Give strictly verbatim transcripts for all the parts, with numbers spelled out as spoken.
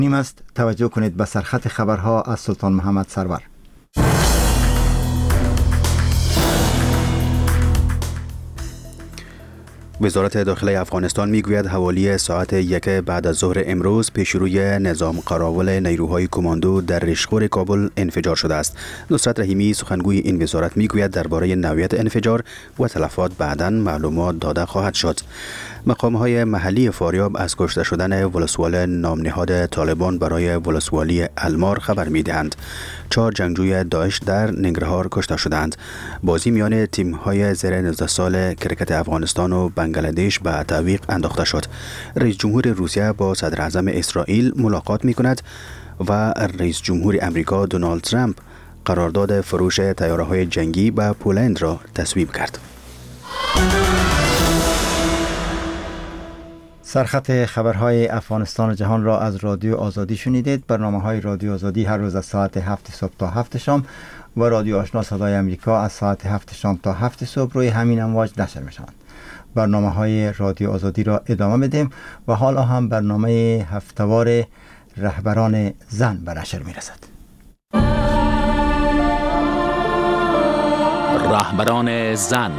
نیم است. توجه کنید به سرخط خبرها از سلطان محمد سرور. وزارت داخلی افغانستان میگوید حوالی ساعت یک بعد از ظهر امروز پیشروی نظام قراول نیروهای کماندو در رشخور کابل انفجار شده است. نصرت رحیمی سخنگوی این وزارت میگوید درباره نوعیت انفجار و تلفات بعداً معلومات داده خواهد شد. مقام‌های محلی فاریاب از کشته شدن ولسوال نامنهاد طالبان برای ولسوالی المار خبر می‌دهند. چهار جنگجوی داعش در ننگرهار کشته شدند. بازی میان تیم‌های زیر نوزده سال کرکت افغانستان و بنگلادش به تعویق انداخته شد. رئیس جمهور روسیه با صدر اعظم اسرائیل ملاقات می‌کند و رئیس جمهور امریکا دونالد ترامپ قرارداد فروش طیاره‌های جنگی به پولند را تصویب کرد. سرخط خبرهای افغانستان و جهان را از رادیو آزادی شنیدید. برنامه‌های رادیو آزادی هر روز از ساعت هفت صبح تا هفت شام و رادیو آشنا صدای امریکا از ساعت هفت شام تا هفت صبح روی همین امواج نشر می‌شوند. برنامه‌های رادیو آزادی را ادامه میدیم و حالا هم برنامه هفته‌وار رهبران زن به نشر می‌رسد. رهبران زن.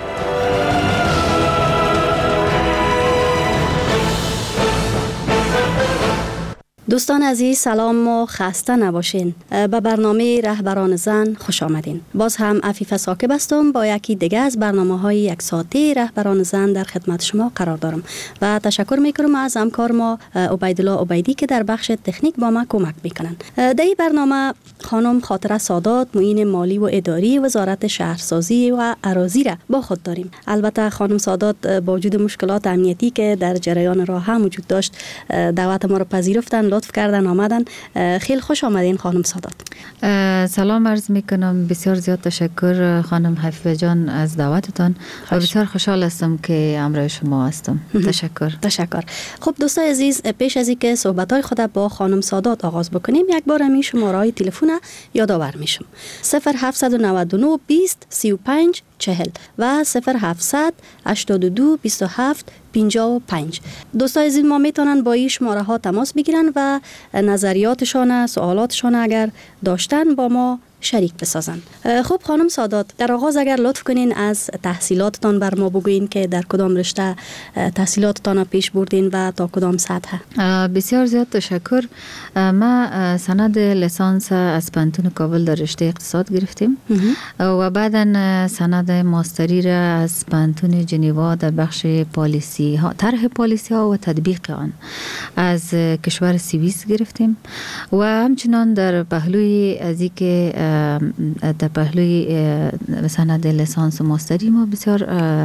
دوستان عزیز سلام و خسته نباشین. به برنامه رهبران زن خوش آمدین. باز هم عفیفه ساکب هستم با یکی دیگه از برنامه های یک ساعته رهبران زن در خدمت شما قرار دارم و تشکر میکنم از همکار ما عبیدالله عبیدی که در بخش تکنیک با ما کمک میکنن. در این برنامه خانم خاطره سادات معین مالی و اداری وزارت شهرسازی و اراضی را با خود داریم. البته خانم سادات با وجود مشکلات امنیتی که در جریان راه هم وجود داشت دعوت ما را پذیرفتن، لطف کردن آمدن. خیلی خوش آمدین خانم سادات. سلام عرض میکنم. بسیار زیاد تشکر خانم حفیظه جان از دعوتتان و بسیار خوشحال هستم که همراه شما هستم. تشکر. تشکر. خب دوستان عزیز، پیش از اینکه صحبت‌های خود با خانم سادات آغاز بکنیم یک بار همین شماره‌های تلفن یادآور میشم. صفر هفت نه نه بیست سی و پنج چهل و صفر هفتصد هشتاد و دو بیست و هفت پنجاه و پنج. دوستان عزیز ما میتونن با این شماره ها تماس بگیرن و نظریاتشان، سوالاتشان اگر داشتن با ما شریک بسازن. خب خانم سادات، در آغاز اگر لطف کنین از تحصیلاتتان بر ما بگوین که در کدام رشته تحصیلاتتان پیش بردین و تا کدام سطح؟ بسیار زیاد تشکر. ما سند لیسانس از پانتون کابل در رشته اقتصاد گرفتیم و بعدا سند ماستری را از پانتون جنیوا در بخش پالیسی ها، طرح پالیسی ها و تطبیق آن از کشور سوئیس گرفتیم و همچنان در پهلوی از اینکه در پهلوی سند لیسانس و ماستری ما بسیار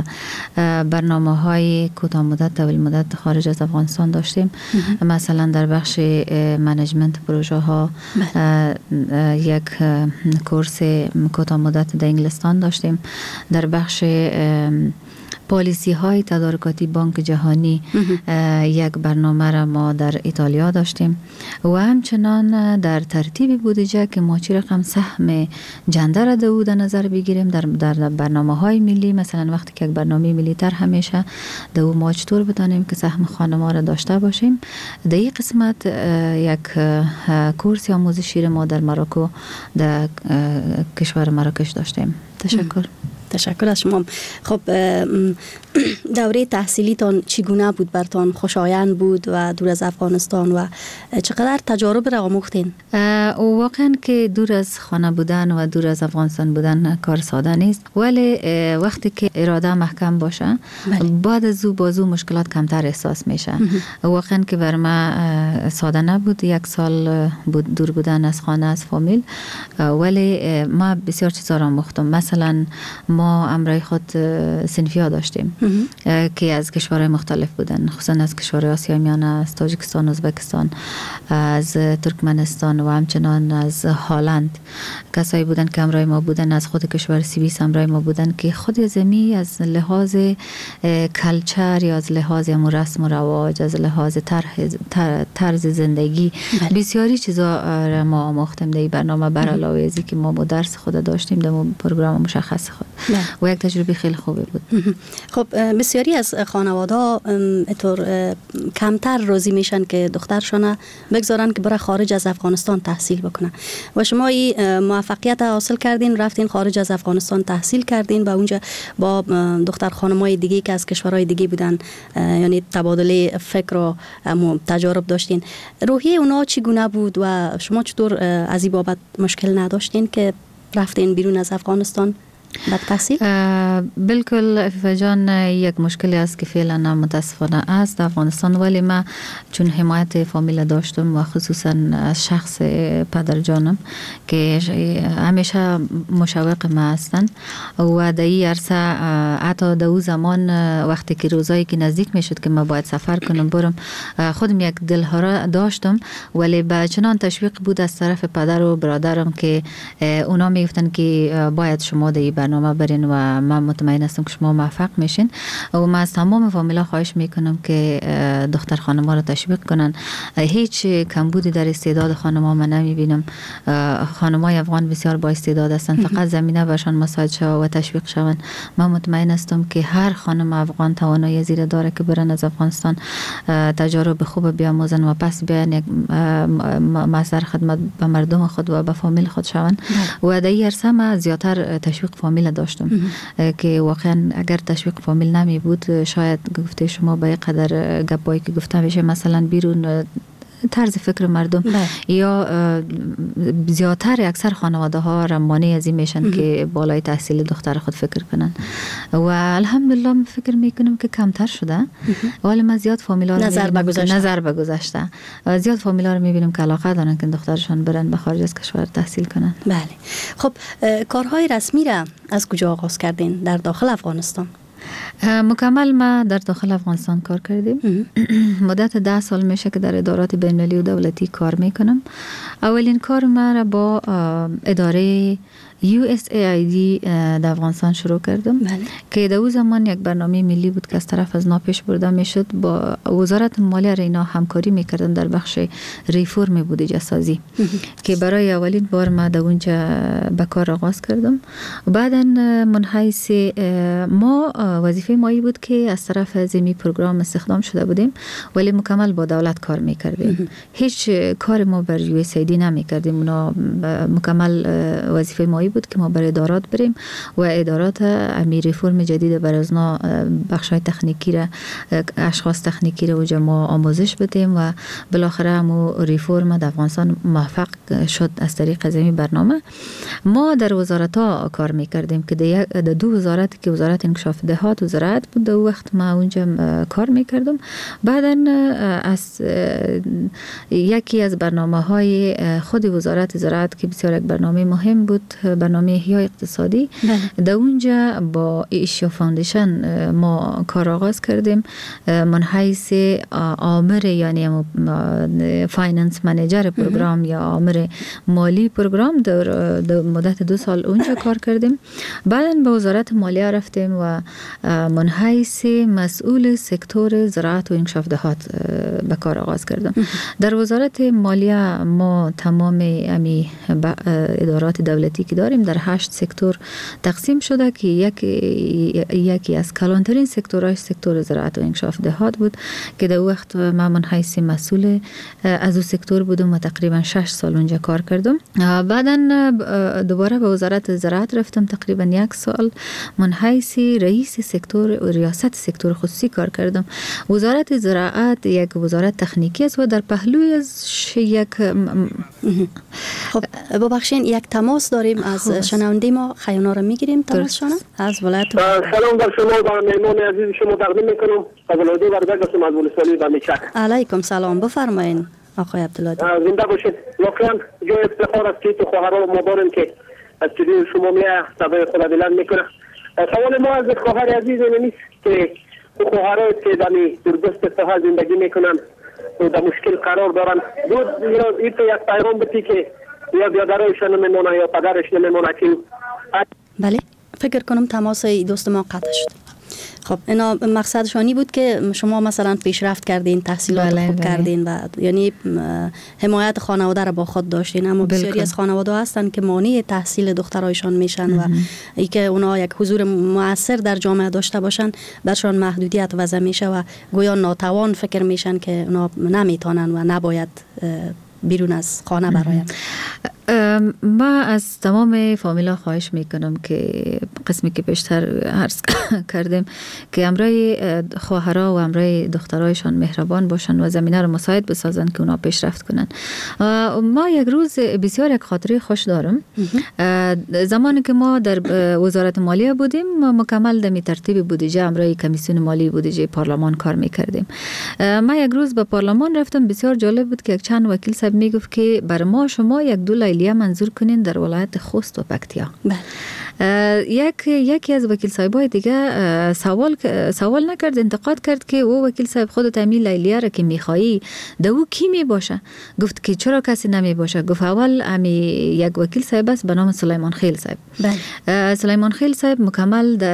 برنامه های کوتاه مدت طویل مدت خارج از افغانستان داشتیم. مثلا در بخش منیجمنت پروژه ها یک کورس کوتاه مدت در انگلستان داشتیم. در بخش پالیسی های تدارکاتی بانک جهانی یک برنامه را ما در ایتالیا داشتیم و همچنان در ترتیب بودجه که ما چی رقم سهم جندر را دو در نظر بگیریم در در برنامه های ملی. مثلا وقتی که یک برنامه ملی تر همیشه دو ما چطور بتانیم که سهم خانم‌ها را داشته باشیم. در این قسمت یک کورس آموزشی ما در مراکو در کشور مراکش داشتیم. تشکر. تشکر از شما. خب دوره تحصیلیتان چگونه بود برتان؟ خوشایند بود و دور از افغانستان و چقدر تجارب را آموختین؟ واقعا که دور از خانه بودن و دور از افغانستان بودن کار ساده نیست، ولی وقتی که اراده محکم باشه بعد از او بازو مشکلات کمتر احساس میشه. واقعا که بر ما ساده نبود، یک سال بود دور بودن از خانه از فامیل، ولی ما بسیار چیزا را آموختم. مثلا ما امرای خود صنفیا داشتیم که از کشورهای مختلف بودن، خصوصا از کشورهای آسیای میانه، از تاجیکستان، ازبکستان، از ترکمنستان و همچنان از هلند. کسایی بودن که امرای ما بودن، از خود کشور سوئیس امرای ما بودن که خود زمین از لحاظ کلچر یا از لحاظ رسم و رواج، از لحاظ طرز زندگی بسیاری چیزا را ما آموختیم در برنامه، بر علاوه از که ما درس خود داشتیم در پروگرام مشخص خود. و یک تجربه خیلی خوبی بود. خب بسیاری از خانواده‌ها اینطور کمتر راضی میشن که دخترشون بگذارن که برای خارج از افغانستان تحصیل بکنن و شما این موفقیت حاصل کردین، رفتین خارج از افغانستان تحصیل کردین و اونجا با دختر خانمای دیگه که از کشورهای دیگه بودن یعنی تبادله فکر و تجارب داشتین. روحیه اونا چگونه بود و شما چطور از این بابت مشکل نداشتین که رفتین بیرون از افغانستان بعد تحصیل؟ بالکل عفیفه جان، یک مشکلی است که فعلا متاسفانه است در افغانستان، ولی من چون حمایت فامیل داشتم و خصوصا از شخص پدر جانم که همیشه مشوق ما هستند و در این عرصه حتی در اون زمان وقتی که روزایی که نزدیک میشد که من باید سفر کنم برم، خودم یک دلهره داشتم، ولی به چنان تشویق بود از طرف پدر و برادرم که اونا میگفتن که باید شما در برنامه برین و من مطمئن هستم که شما موفق میشین و من از تمام فامیلا خواهش میکنم که دختر خانم‌ها رو تشویق کنن. هیچ کمبودی در استعداد خانم‌ها من نمیبینم. خانم‌های افغان بسیار با استعداد هستند، فقط زمینه برشان مساعد شود و تشویق شوند. من مطمئن هستم که هر خانم افغان توانایی زیرا داره که برن از افغانستان تجارب خوب بیاموزن و پس بیان یک مصدر خدمت به مردم خود و به فامیل خود شوند و در این عرصه من زیاتر تشویق فامیل داشتم که واقعا اگر تشویق فامیل نمی بود شاید گفته شما به قدر گپایی که گفتم بشه مثلا بیرون طرز فکر مردم بله. یا زیادتر اکثر خانواده ها رمانه از این میشن که بالای تحصیل دختر خود فکر کنن و الحمدلله فکر میکنم که کمتر شده، ولی من زیاد فامیلا رو نظر بگذاشته نظر بگذاشته زیاد فامیلا رو میبینم که علاقه دارن که دخترشان برن به خارج از کشور تحصیل کنن. بله. خب کارهای رسمی را از کجا آغاز کردین در داخل افغانستان؟ مکمل ما در داخل افغانستان کار کردیم. مدت ده سال میشه که در ادارات بین‌المللی و دولتی کار میکنم. اولین کار ما را با اداره یو اس ای آی دی در افغانستان شروع کردم بله. که در اون زمان یک برنامه ملی بود که از طرف از نا پیش برده میشد. با وزارت مالیه را اینا همکاری میکردن در بخش ریفورم بودجه سازی که برای اولین بار ما در اونجا به کار آغاز کردم. بعداً من حیث ما وظیفه مایی بود که از طرف از این پروگرام استخدام شده بودیم، ولی مکمل با دولت کار میکردیم. هیچ کار ما بر یو اس ای دی نمیکردیم. اونا مکمل وظیفه مایی بود که ما بر ادارات بریم و ادارات امی ریفورم جدید بر از نا بخشای تکنیکی را اشخاص تکنیکی را وجه ما آموزش بدیم و بالاخره همو ریفورم در افغانستان موفق شد از طریق از این برنامه. ما در وزارت ها کار میکردیم که در دو وزارت که وزارت انکشاف دهات و زراعت بود در وقت ما اونجا کار میکردم. بعدا از یکی از برنامه های خود وزارت زراعت که بسیار یک برنامه مهم بود، برنامه احیای اقتصادی، در اونجا با ایشیا فاندیشن ما کار آغاز کردیم. من حیث آمر یعنی فایننس منیجر پروگرام یا آمر مالی پروگرام در مدت دو سال اونجا کار کردیم. بعدا به وزارت مالیه رفتیم و من حیث مسئول سکتور زراعت و انکشاف دهات به کار آغاز کردم. در وزارت مالیه ما تمام امی ادارات دولتی که داریم در هشت سکتور تقسیم شده که یک یکی از کلانترین سکتورهای سکتور زراعت و انکشاف دهات بود که در وقت من من حیث مسئول از اون سکتور بودم و تقریبا شش سال اونجا کار کردم. بعدا دوباره به وزارت زراعت رفتم تقریبا یک سال من حیث رئیس سکتور و ریاست سکتور خصوصی کار کردم. وزارت زراعت یک وزارت تکنیکی است و در پهلوی از یک خب ببخشید یک تماس داریم از شنونده ما، خیانا رو میگیریم تماسشون از ولایت. سلام بر شما و مهمان عزیز شما تقدیم میکنم. قبل بردگاه هستم از ولسوالی و میچک. علیکم سلام، بفرمایید آقای عبدالهادی. زنده باشید. واقعا جای افتخار است که تو خواهران ما داریم که از استودیو شما میه صدای خود بلند میکنه. سوال ما از خواهر عزیز نیست که خواهرای که دمی دوردست ساحل زندگی میکنن و در مشکل قرار دارن، بود یا این تو یک پیغام بتی که یا بیادرایشان نمیمونه یا پدرش نمیمونه که بله فکر کنم تماس دوست ما قطع شد. خب اینا مقصدشانی بود که شما مثلا پیشرفت کردین، تحصیلات بله، خوب بله. کردین و یعنی حمایت خانواده را با خود داشتین، اما بلکل. بسیاری از خانواده هستن که مانع تحصیل دخترایشان میشن و ای که اونا یک حضور مؤثر در جامعه داشته باشن برشان محدودیت وضع میشه و گویا ناتوان فکر میشن که اونا نمیتونن و نباید بیرون از خانه براین. ما از تمام فامیلا خواهش میکنم که قسمی که بیشتر عرض کردیم که امرای خواهرها و امرای دخترایشان مهربان باشن و زمینه رو مساعد بسازن که اونا پیشرفت کنن. ما یک روز بسیار یک خاطره خوش دارم. زمانی که ما در وزارت مالیه بودیم ما مکمل دمی ترتیب بودجه امرای کمیسیون مالی بودجه پارلمان کار میکردیم. ما یک روز به پارلمان رفتم، بسیار جالب بود که یک چند وکیل صاحب میگفت که بر ما شما یک دو لیلیه منظور کنین در ولایت خوست و پکتیا. بله. یک یکی از وکیل صاحبای دیگه سوال سوال نکرد، انتقاد کرد که او وکیل صاحب خودت همین لیلیه را که میخوایی دو کی می باشه؟ گفت که چرا کسی نمی باشه؟ گفت اول امی یک وکیل صاحب است به نام سلیمان خیل صاحب. بله. سلیمان خیل صاحب مکمل در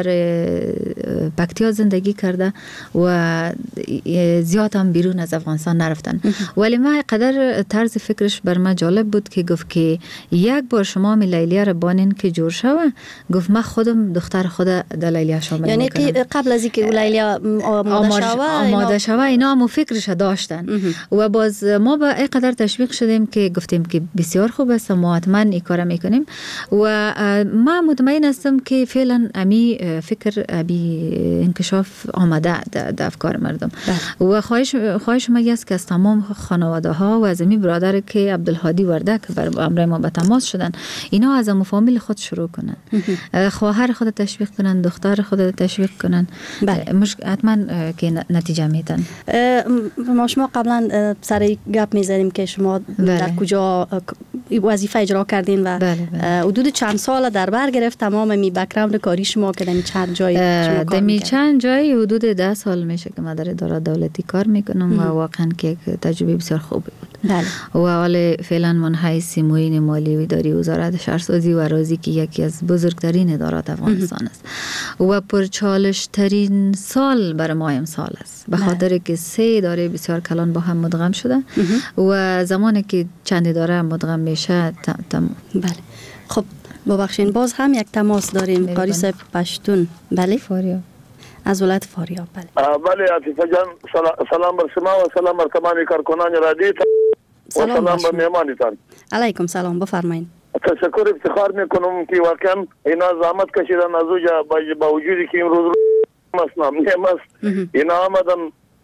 پکتیا زندگی کرده و زیاد هم بیرون از افغانستان نرفتن. ولی ما قدر طرز فکرش بر ما جالب بود که گفت که یک بار شما می لیلیه را بانین که جور شوه، گفت من خودم دختر خود در لیلیه شامل یعنی میکنم. یعنی قبل از اینکه لیلیه آماده شوه آماده شوه اینا هم فکرش داشتن و باز ما با این قدر تشویق شدیم که گفتیم که بسیار خوب است، ما حتما این کار میکنیم و ما مطمئن هستم که فعلا امی فکر امی انکشاف آمده در افکار مردم. بله. و خواهش خواهش ما است که از تمام خانواده ها و از امی برادر که عبدالهادی ورده که بر امر ما به تماس شدن اینا از ام فامیل خود شروع کنن، خواهر خود تشویق کنن، دختر خود تشویق کنن. بله. مش حتما که نتیجه میدن. ما شما قبلا سر گپ میزدیم که شما بله. در کجا وظیفه اجرا کردین و بله بله. حدود چند سال در بر گرفت تمام می بک‌گراند کاری شما که در چند جای شما کار میکنید؟ چند جای حدود ده سال میشه که من در اداره دولتی کار میکنم و واقعا که تجربه بسیار خوبی بود. بله. و حال فعلا من حیث معین مالی و اداری وزارت شهرسازی و اراضی که یکی از بزرگترین ادارات افغانستان است و پرچالش ترین سال برای ما امسال است به خاطر که سه اداره بسیار کلان با هم مدغم شده و زمانی که چند اداره مدغم میشه تمام. بله. خب ببخشین باز هم یک تماس داریم. قاری صاحب پشتون. بله. فاریاب از ولایت فاریاب. بله. بله عاطفه جان، سلام بر شما و سلام بر تمام کارکنان رادیو و سلام بر مهمانتان. علیکم سلام، بفرمایید. تشکر افتخار میکنم که واقعا اینا زحمت کشیدن از اوجا با وجودی که امروز مسنام نیم است اینا آمدن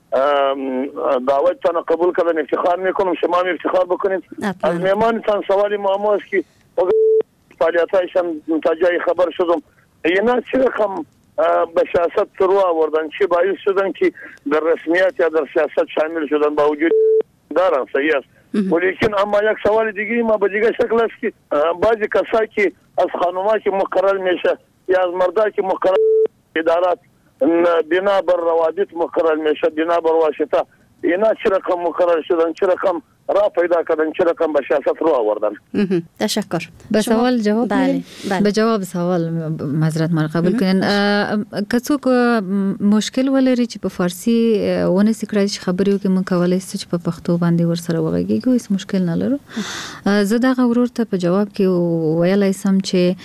دعوتتان قبول کردن، افتخار میکنم شما هم افتخار بکنید. از مهمانتان سوالی معما است که فعالیتایشان تا جای خبر شدم اینا چه رقم به سیاست رو آوردن، چه باعث شدن که در رسمیت یا در سیاست شامل شدن با وجود دارن صحیح است. ولیکن اما یک سوال دیگه ما به دیگه شکل است که بعضی کسایی که از خانوما که مقرر میشه یا از مردا که مقرر ادارات بنا بر روابط مقرر میشه بنا بر واسطه اینا چه رقم مقرر شدن، چه رقم را پیدا کردن، چه رقم به سیاست رو آوردن. تشکر. به سوال جواب بله. بله. به جواب سوال معذرت ما قبول کنین. کڅوک مشکل ولري چې په فارسی ونه سکرایش خبرې وکړي مونږ کولای شو چې په پښتو باندې ورسره وغږیږو، هیڅ مشکل نه لرو. زه دا غوړور ته په جواب کې ویلای سم چې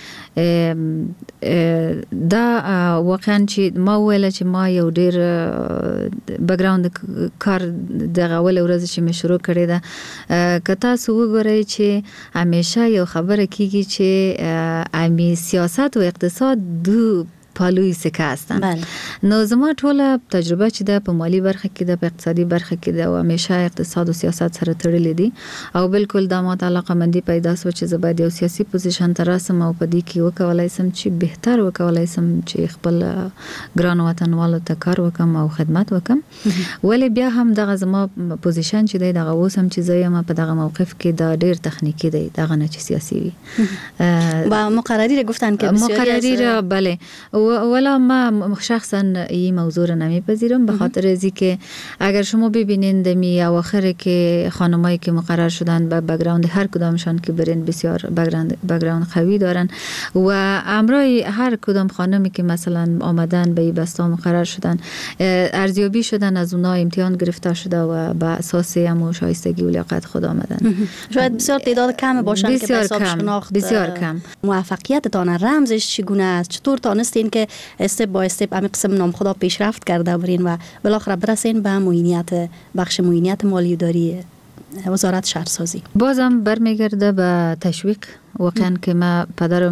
دا واقعا چې ما ویل چې ما یو ډیر بیکګراوند کار دغه ول ورځ چې مې شروع کړی ده که تاسو وګورئ چې همیشه یو خبره کیږي چې امی سیاست و اقتصاد دو پالوی سکه هستن. بله. نو زما ټوله تجربه چې ده په مالی برخه کې ده، په اقتصادي برخه کې ده او همیشه اقتصاد او سیاست سره تړلې دي او بالکل دا ماته علاقه مندي پیدا سو چې زه باید یو سیاسي پوزیشن ته راسم او په دې کې وکولای سم چې بهتر وکولای سم چې خپل ګران وطنوالو ته کار وکم او خدمت وکم. ولی بیا هم دغه زما پوزیشن چې دی دغه اوسم چې زه یم په دغه موقف کې دا ډیر تخنیکی دی، دغه نه چې سیاسي وي. با مقرری گفتن که بسیاری مقرری را بله. و ولی ما شخصا این موضوع رو نمیپذیرم، به خاطر ازی که اگر شما ببینین دمی اواخر که خانمایی که مقرر شدن به بک‌گراند هر کدامشان که برین بسیار بک‌گراند بک‌گراند قوی دارن و امرای هر کدام خانمی که مثلا آمدن به این بسته مقرر شدن ارزیابی شدن، از اونها امتحان گرفته شده و به اساس هم شایستگی و لیاقت خود آمدن. شاید بسیار تعداد کم باشن که به حساب شناخت بسیار کم. موفقیتتان رمزش چگونه است؟ چطور تانستین که استپ با استپ امی قسم نام خدا پیشرفت کرده برین و بالاخره برسین به معینیت بخش معینیت مالی داری وزارت شهرسازی؟ بازم برمیگرده به تشویق. واقعا که ما پدرم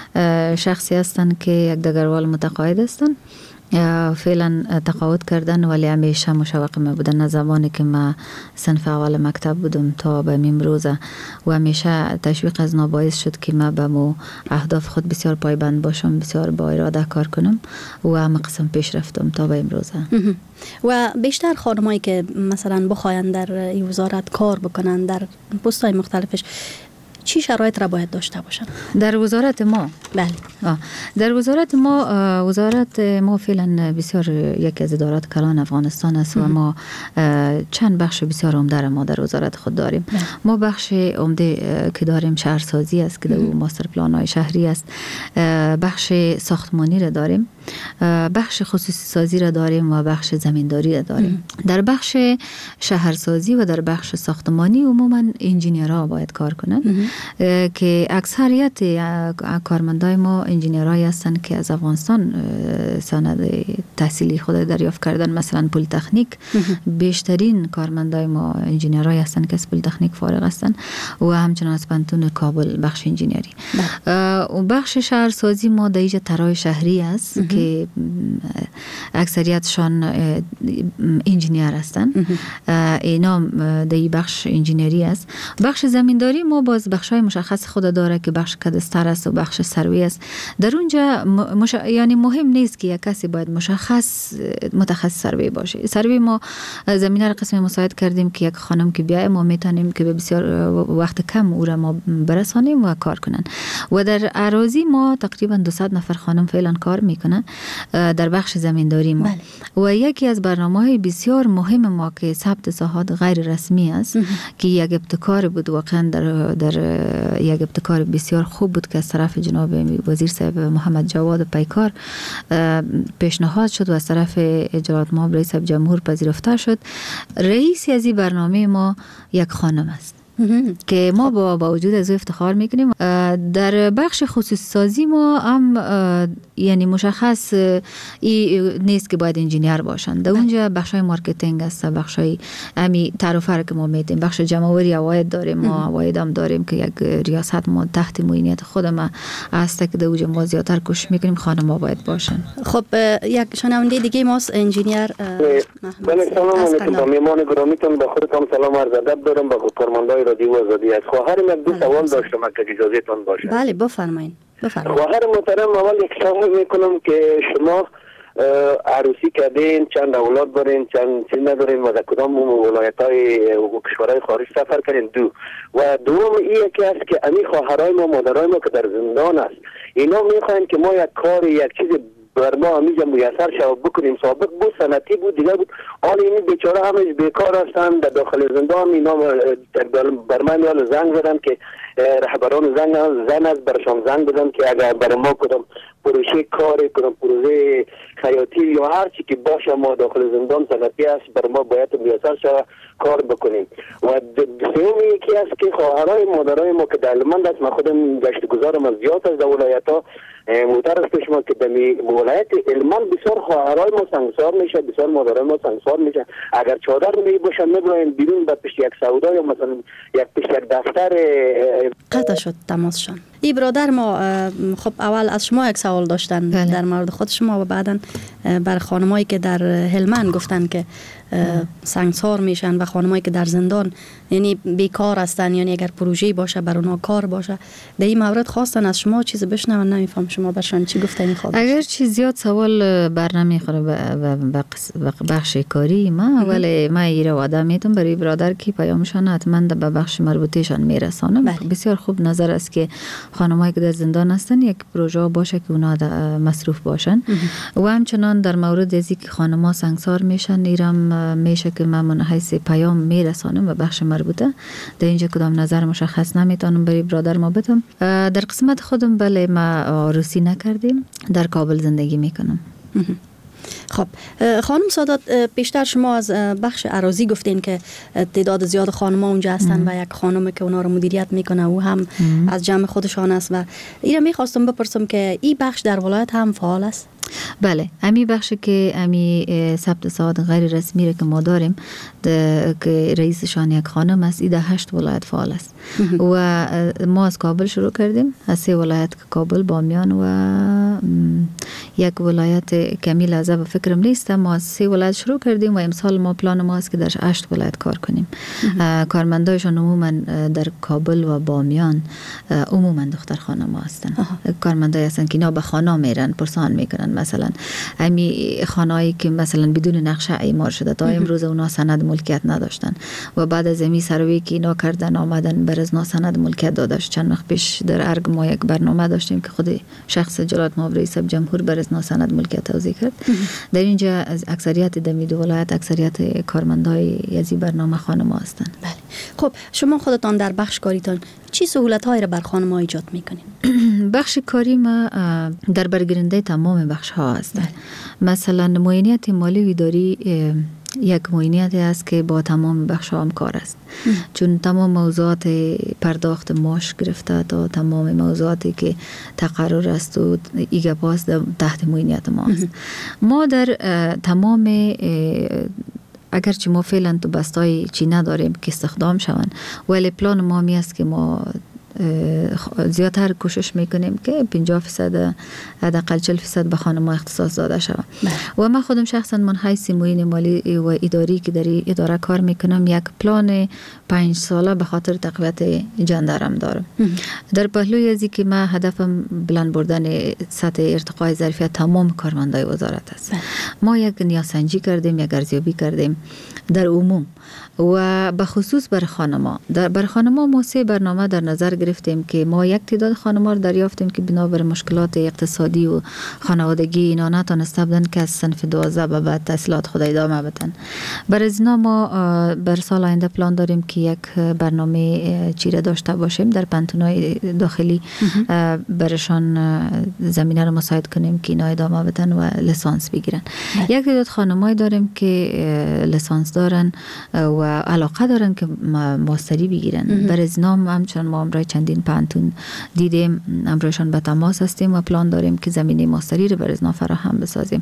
شخصی هستن که یک دگروال متقاعد هستن، فعلا تقاعد کردن، ولی همیشه مشوق ما بودن از زمانی که ما صنف اول مکتب بودم تا به امروز و همیشه تشویق از ما باعث شد که ما به مو اهداف خود بسیار پایبند باشم، بسیار با اراده کار کنم و هم قسم پیش رفتم تا به امروز. و بیشتر خانمایی که مثلا بخواین در این وزارت کار بکنن در پست‌های مختلفش چی شرایط را باید داشته باشن؟ در وزارت ما؟ بله. آه. در وزارت ما، وزارت ما فعلا بسیار یکی از ادارات کلان افغانستان است و ما چند بخش بسیار عمده ما در وزارت خود داریم. بله. ما بخش عمده که داریم شهرسازی است که در ماستر پلان های شهری است، بخش ساختمانی را داریم، بخش خصوصی سازی را داریم و بخش زمینداری را داریم. در بخش شهرسازی و در بخش ساختمانی عموما انجینیرها باید کار کنند که اکثریت کارمندای ما انجینیرایی هستند که از افغانستان سند تحصیلی خود دریافت کردن. مثلا پلی تکنیک بیشترین کارمندای ما انجینیرایی هستند که از پلی تکنیک فارغ هستند و همچنان از پانتون کابل بخش انجینیری. و بخش شهرسازی ما دیگه طراح شهری است که اکثریتشان انجینیر هستند. اینا دی بخش انجینیری است. بخش زمینداری ما باز بخشای مشخص خود داره که بخش کادستر است و بخش سروی است. در اونجا مش... یعنی مهم نیست که یک کسی باید مشخص متخصص سروی باشه. سروی ما زمینه را قسم مساعد کردیم که یک خانم که بیای ما میتونیم که به بسیار وقت کم او را ما برسانیم و کار کنن. و در اراضی ما تقریبا دویست نفر خانم فعلا کار میکنن در بخش زمینداری ما. بله. و یکی از برنامه‌های بسیار مهم ما که ثبت ساحات غیر رسمی است که یک ابتکار بود، واقعا در در یک ابتکار بسیار خوب بود که از طرف جناب وزیر صاحب محمد جواد پیکار پیشنهاد شد و از طرف اجرات ما رئیس جمهور پذیرفته شد. رئیس از این برنامه ما یک خانم است که ما با با وجود از افتخار میکنیم. در بخش خصوصی سازی ما هم یعنی مشخص ای نیست که باید انجینیر باشن. در اونجا بخشای مارکتینگ است، بخشای امی تعرفه که ما میدیم، بخش جمع‌آوری عواید داریم، ما عواید هم داریم که یک ریاست ما تحت معینیت خود ما است که در اونجا ما زیادتر کوشش میکنیم خانم‌ها باید باشن. خب یک شنونده دیگه ماست انجینیر بله. سلام علیکم با میهمان گرامیتون، با خودتون سلام عرض ادب دارم، با کارمندای رادیو آزادی. از خواهرم یک دو سوال داشتم اگه اجازهتون باشه. بله بفرمایید. بفرمایید. خواهر محترم، اول یک سوال میکنم که شما عروسی کردین، چند اولاد دارین، چند چیز ندارین و در کدام ولایت‌های و کشورهای خارج سفر کردین؟ دو و دوم این که است که امی خواهرای ما مادرای ما که در زندان است، اینا میخواین که ما یک کار یک چیز بر ما همیجا میسر شود بکنیم. سابق بود سنتی بود دیگه بود، حال این بیچاره همش بیکار هستن در داخل زندان. اینا بر من یال زنگ زدن که رهبران زنگ زن از برشان زنگ بدن که اگر بر ما کدام پروژه کاری کدام پروژه خیاطی یا هر چی که باشه ما داخل زندان سنتی است بر ما باید میسر شود کار بکنیم. و دوم یکی است که خواهرای مادرای ما که در المند است، من خودم گشت گذارم از زیاد از ولایت‌ها موتر است شما که در ولایت علمان بسیار خواهرای ما سنگسار میشه، بسیار مادرای ما سنگسار میشه. اگر چادر می باشن میبراین بیرون به پشت یک سودا یا مثلا یک پشت یک دفتر. قطع شد تماسشان. ای برادر ما خب اول از شما یک سوال داشتن بله. در مورد خود شما و بعدن بر خانمایی که در هلمند گفتن که سنگسار میشن و خانمایی که در زندان یعنی بیکار هستن، یعنی اگر پروژه‌ای باشه بر اونها کار باشه. در این مورد خواستن از شما چیز بشنون، نمیفهم شما برشان چی گفتنی خواهد؟ اگر چیز زیاد سوال بر نمیخوره به بخش کاری ما، ولی ما ایره وعده میتونم برای برادر کی پیامشان حتما به بخش مربوطهشان میرسانم. بله. بسیار خوب نظر است که خانمایی که در زندان هستن یک پروژه باشه که اونا مصروف باشن و همچنان در مورد ازی که خانما سنگسار میشن ایرام میشه که من من حیث پیام میرسانم و بخش مربوطه در اینجا کدام نظر مشخص نمیتونم برای برادر ما بدم. در قسمت خودم بله ما عروسی نکردیم، در کابل زندگی میکنم. خب خانم سادات، پیشتر شما از بخش اراضی گفتین که تعداد زیاد خانم‌ها اونجا هستن و یک خانم که اونا رو مدیریت میکنه او هم ام. از جمع خودشان است و اینا میخواستم بپرسم که این بخش در ولایت هم فعال است؟ بله، امی بخشی که امی ثبت ساعت غیر رسمی که ما داریم که رئیسشان یک خانم است، ایده هشت ولایت فعال است و ما از کابل شروع کردیم، از سه ولایت که کابل، بامیان و یک ولایت کمی لحظه به فکرم نیست، ما از سه ولایت شروع کردیم و امسال ما پلان ما است که در هشت ولایت کار کنیم. کارمندایشان عموما در کابل و بامیان عموما دختر خانم هستن، کارمندای هستن که اینا به خانه میرن، پرسان میکنن. مثلا امی خانه‌ای که مثلا بدون نقشه اعمار شده تا امروز اونا سند ملکیت نداشتن و بعد از امی سروی که اینا کردن آمدن بر از سند ملکیت دادش. چند وقت پیش در ارگ ما یک برنامه داشتیم که خود شخص جلالت مآب رئیس جمهور بر از سند ملکیت توضیح کرد. در اینجا از اکثریت دمی دو ولایت اکثریت کارمندای از این برنامه خانم‌ها هستند. بله. خب شما خودتان در بخش کاریتان چی سهولت‌هایی را بر خانم‌ها ایجاد می‌کنید؟ بخش کاری ما در برگیرنده تمام بخش ها است. مثلا معاینیت مالی و اداری یک معاینیتی است که با تمام بخش ها هم کار است، چون تمام موضوعات پرداخت معاش گرفته تا تمام موضوعاتی که تقرر است و ایگه پاس تحت معاینیت ما است. ما در تمام اگرچه ما فعلا تو بستای چی نداریم که استخدام شون، ولی پلان ما می است که ما زیادتر کوشش میکنیم که پنجاه درصد حداقل چهل درصد به خانم‌ها اختصاص داده شود. و من خودم شخصا من حیث معین مالی و اداری که در اداره کار میکنم یک پلان پنج ساله به خاطر تقویت جندرم دارم. در پهلوی ازی که من هدفم بلند بردن سطح ارتقای ظرفیت تمام کارمندای وزارت است. ما یک نیازسنجی کردیم، یک ارزیابی کردیم در عموم و به خصوص بر خانم‌ها. در بر خانم‌ها ما سه برنامه در نظر گرفتیم که ما یک تعداد خانم‌ها رو دریافتیم که بنابر مشکلات اقتصادی و خانوادگی اینا نتونسته بودن که از صنف دوازده به بعد تحصیلات خود ادامه بدن. بر از اینا ما بر سال آینده پلان داریم که یک برنامه چیره داشته باشیم در پنتونای داخلی برشان زمینه رو مساعد کنیم که اینا ادامه بدن و لیسانس بگیرن. یک تعداد خانم‌های داریم که لیسانس دارن و علاقه دارن که ماستری بگیرن. بر از نام همچنان ما امروز چندین پانتون دیدیم، امروزشان به تماس هستیم و پلان داریم که زمینه ماستری رو بر از نام فراهم بسازیم.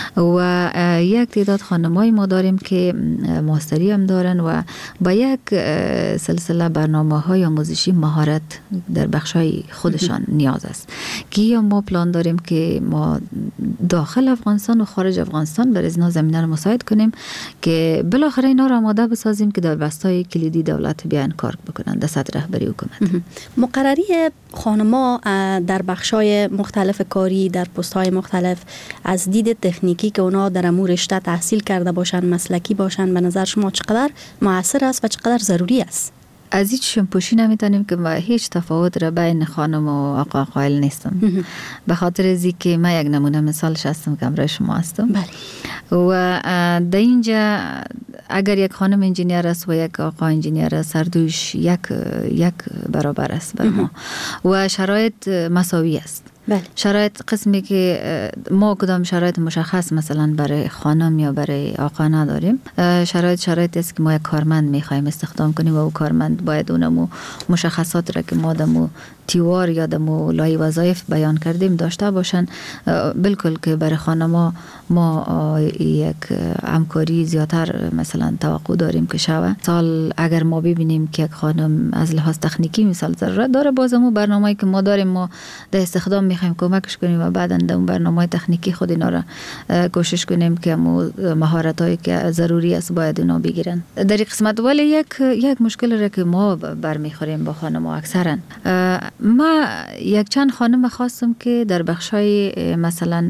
و یک تعداد خانم‌های ما داریم که ماستری هم دارن و با یک سلسله برنامه‌های آموزشی مهارت در بخش‌های خودشان نیاز است که یا ما پلان داریم که ما داخل افغانستان و خارج افغانستان بر از نام زمینه رو مساعد کنیم که بالاخره اینا رو آماده بسازیم که در بستای کلیدی دولت بیان کار بکنن در سطح رهبری حکومت. مقرری خانم‌ها در بخش‌های مختلف کاری در پست‌های مختلف از دید تکنیکی که اونا در امور رشته تحصیل کرده باشن، مسلکی باشن، به نظر شما چقدر موثر است و چقدر ضروری است؟ از هیچ پوشی نمیتونیم که ما هیچ تفاوت را بین خانم و آقا قائل نیستم. به خاطر از اینکه من یک نمونه مثالش هستم که امروز شما هستم. بله. و در اینجا اگر یک خانم انجینیر است و یک آقا انجینیر است، هر دویش یک یک برابر است بر ما و شرایط مساوی است. بله. شرایط قسمی که ما کدام شرایط مشخص مثلا برای خانم یا برای آقا نداریم. شرایط شرایط است که ما یک کارمند میخوایم استخدام کنیم و او کارمند باید اونمو مشخصات را که ما دمو تیوار یا دمو لای وظایف بیان کردیم داشته باشن. بالکل که برای خانما ما یک همکاری زیادتر مثلا توقع داریم که شوه. سال اگر ما ببینیم که یک خانم از لحاظ تکنیکی مثال ضرورت داره، بازمو برنامه‌ای که ما داریم ما در استخدام میخوایم کمکش کنیم و بعداً در اون برنامه تکنیکی خود اینا را کوشش کنیم که مهارتایی که ضروری است باید اینا بگیرن. در این قسمت ولی یک یک مشکل را که ما برمیخوریم با خانم‌ها اکثرا، ما یک چند خانم خواستم که در بخشای مثلا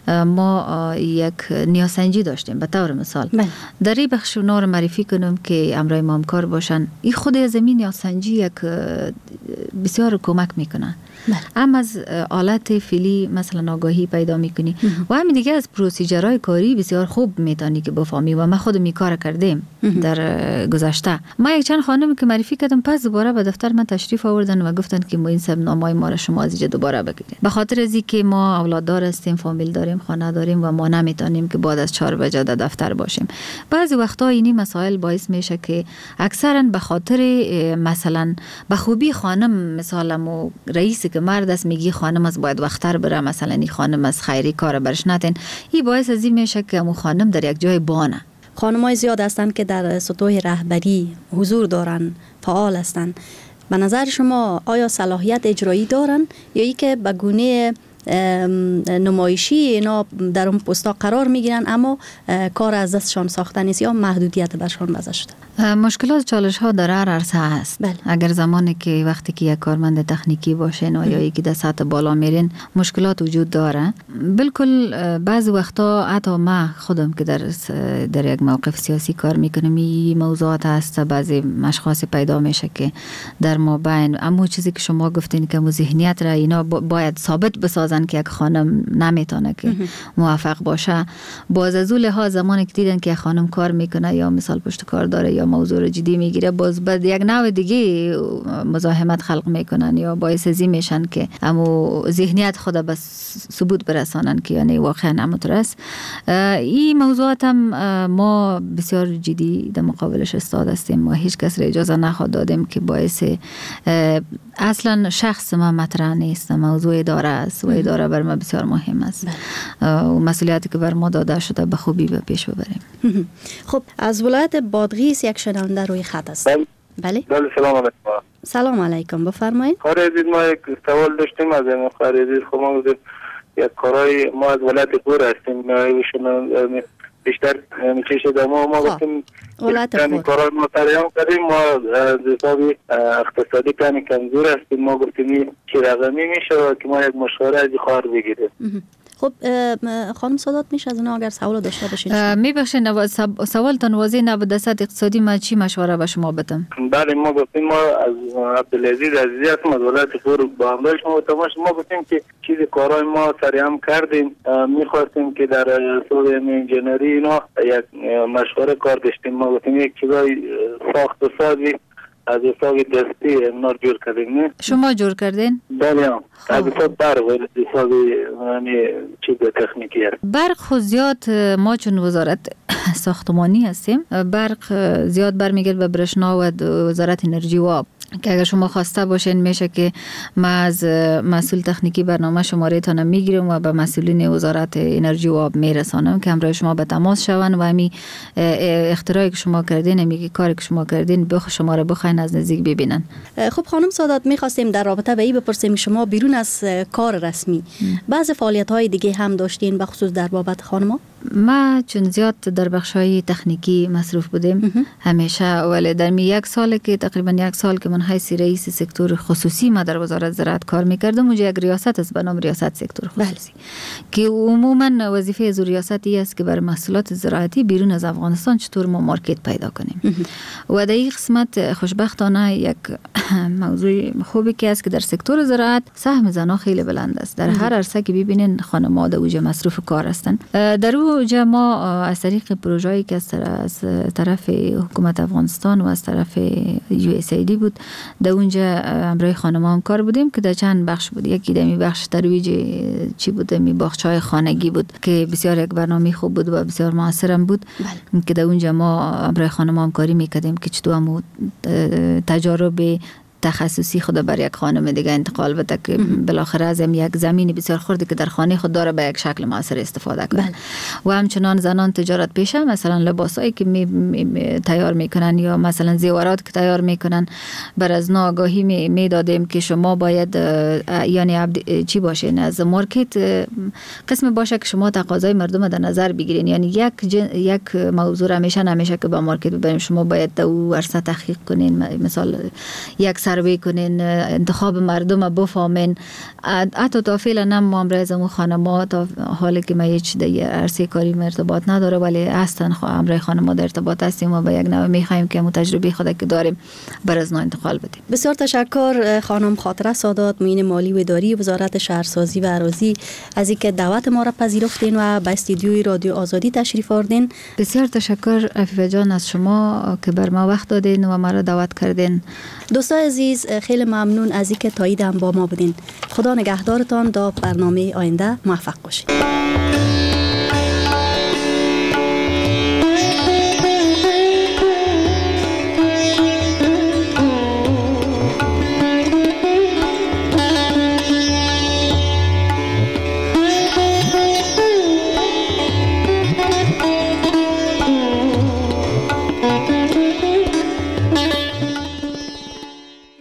ما یک نیازسنجی داشتیم به طور مثال من. در این بخش اونا رو معرفی کنم که امرای ما همکار باشن. این خود زمین نیازسنجی یک بسیار کمک میکنه. هم از آلت فعلی مثلا آگاهی پیدا میکنی و همین دیگه از پروسیجرهای کاری بسیار خوب میتونی که بفهمی و ما خود می کار کردیم در گذشته. ما یک چند خانم که معرفی کردم پس دوباره به دفتر من تشریف آوردن و گفتن که ما این سبنامه‌های ما را شما از اینجا دوباره بگیرید، به خاطر از اینکه ما اولاددار هستیم، فامیل داریم، خانه داریم و ما نمیتونیم که بعد از چهار بجه در دفتر باشیم. بعضی وقتا اینی مسائل باعث میشه که اکثرا به خاطر مثلا به خوبی خانم مثلا رئیس که مرد است میگی خانم از باید وقتر بره، مثلا این خانم از خیری کار برش نتین، این باعث از این میشه که امو خانم در یک جای بانه. خانم‌های زیاد هستند که در سطوح رهبری حضور دارن، فعال هستند. به نظر شما آیا صلاحیت اجرایی دارن یا ای که به گونه نمایشی اینا در اون پستا قرار میگیرن اما کار از دستشان ساخته نیست یا محدودیت برشان وضع شده؟ مشکلات چالش ها در هر عرصه هست. بله. اگر زمانی که وقتی که یک کارمند تکنیکی باشین و یا یکی در سطح بالا میرین مشکلات وجود داره. بالکل بعضی وقتا حتی ما خودم که در در یک موقف سیاسی کار میکنم این موضوعات هست، بعضی اشخاص پیدا میشه که در مابین اما چیزی که شما گفتین که مو ذهنیت را اینا باید ثابت بسازن که یک خانم نمیتونه که موفق باشه. باز از اون لحاظ زمانی که دیدن که یک خانم کار میکنه یا مثال پشت کار داره یا موضوع رو جدی میگیره، باز بعد یک نوع دیگه مزاحمت خلق میکنن یا باعث ازی میشن که امو ذهنیت خود به ثبوت برسانن که یعنی واقعا همونطور است. این موضوعات هم ما بسیار جدی در مقابلش استاد هستیم و هیچ کس را اجازه نخواد دادیم که باعث اصلا شخص ما مطرح نیست، موضوع اداره است و اداره بر ما بسیار مهم است و مسئولیتی که بر ما داده شده به خوبی به پیش ببریم. خب از ولایت بادغیس یک شنونده روی خط است. بله بله سلام علیکم. سلام علیکم، بفرمایید. خواهر عزیز ما یک سوال داشتیم از این خواهر عزیز. خب ما یک کارهای ما از ولایت بور هستیم بیشتر میشه شده ما ما گفتیم یعنی کارهای ما تریام کردیم، ما از حساب اقتصادی کمی کمزور هستیم، ما گفتیم چی رقمی میشه که ما یک مشوره از خواهر بگیریم. خب خانم سادات میشه از اونا اگر سوال داشته باشید؟ میبخشید سوالتان واضح نبود. دست اقتصادی ما چی مشوره به شما بدم؟ بله ما گفتیم ما از عبدالعزیز عزیزی هستم از ولایت بور با همراه شما تماس ما گفتیم که چیز کارهای ما سریعا کردیم، میخواستیم که در حوزه انجینری اینا یک مشوره کار داشتیم، ما گفتیم یک چیزای ساخت و سازی از حساب دستی امنار جور کردیم. نه شما جور کردین؟ بله هم از حساب برق و حساب یعنی چیز تکنیکی هست. برق خود زیاد ما چون وزارت ساختمانی هستیم، برق زیاد برمیگرد به برشنا و وزارت انرژی و آب که اگر شما خواسته باشین میشه که ما از مسئول تکنیکی برنامه شماره تانم میگیرم و به مسئولین وزارت انرژی و آب میرسانم که همراه شما به تماس شون و همی اختراعی که شما کردین، همی کاری که شما کردین بخ شما را بخواین از نزدیک ببینن. خب خانم سادات میخواستیم در رابطه به این بپرسیم شما بیرون از کار رسمی بعض فعالیت های دیگه هم داشتین به خصوص در بابت خانما؟ ما چون زیاد در بخشای تکنیکی مصروف بودیم همیشه، ولی در می یک سال که تقریبا یک سال که من حیث رئیس سکتور خصوصی ما در وزارت زراعت کار میکردم، اونجا یک ریاست است به نام ریاست سکتور خصوصی که عموما وظیفه از ریاستی است که بر محصولات زراعتی بیرون از افغانستان چطور ما مارکت پیدا کنیم و در این قسمت خوشبختانه یک موضوع خوبی که است که در سکتور زراعت سهم زنان خیلی بلند است. در هر عرصه که ببینین خانم‌ها در اونجا مصروف کار هستند. در اونجا ما از طریق پروژه‌ای که از طرف حکومت افغانستان و از طرف یو اس ای دی بود در اونجا همراه خانم‌ها کار بودیم که در چند بخش بود. یکی در می بخش ترویج چی بود، می باغچه‌های خانگی بود که بسیار یک برنامه خوب بود و بسیار موثرم بود که در اونجا ما همراه خانم‌ها کاری می‌کردیم که چطور هم تجارب تخصصی خود بر یک خانم دیگه انتقال بده که بالاخره از یک زمینی بسیار خورده که در خانه خود داره به یک شکل موثر استفاده کنه. و همچنان زنان تجارت پیشه مثلا لباسایی که می می تیار میکنن یا مثلا زیورات که تیار میکنن بر از ناگاهی می, می دادیم که شما باید یعنی عبد چی باشین از مارکت قسم باشه که شما تقاضای مردم در نظر بگیرین، یعنی یک جن، یک موضوع همیشه نمیشه که با مارکت ببریم، شما باید در او عرصه تحقیق کنین. مثلا یک سروی کنین، انتخاب مردم بفهمین. حتی تا فعلا نم ما هم رایزمو خانما تا حالی که ما هیچ دیگه عرصه کاری ارتباط نداره، ولی اصلا امرای خانما در ارتباط هستیم و به یک نوع میخوایم که مو تجربه خود که داریم بر از نو انتقال بدیم. بسیار تشکر خانم خاطره سادات، معین مالی و اداری وزارت شهرسازی و اراضی، از اینکه دعوت ما را پذیرفتین و به استودیوی رادیو آزادی تشریف آوردین. بسیار تشکر عفیفه جان از شما که بر ما وقت دادین و ما را دعوت کردین. دوستان عزیز خیلی ممنون از اینکه تایید هم با ما بودین. خدا نگهدارتان. تا برنامه آینده موفق باشید.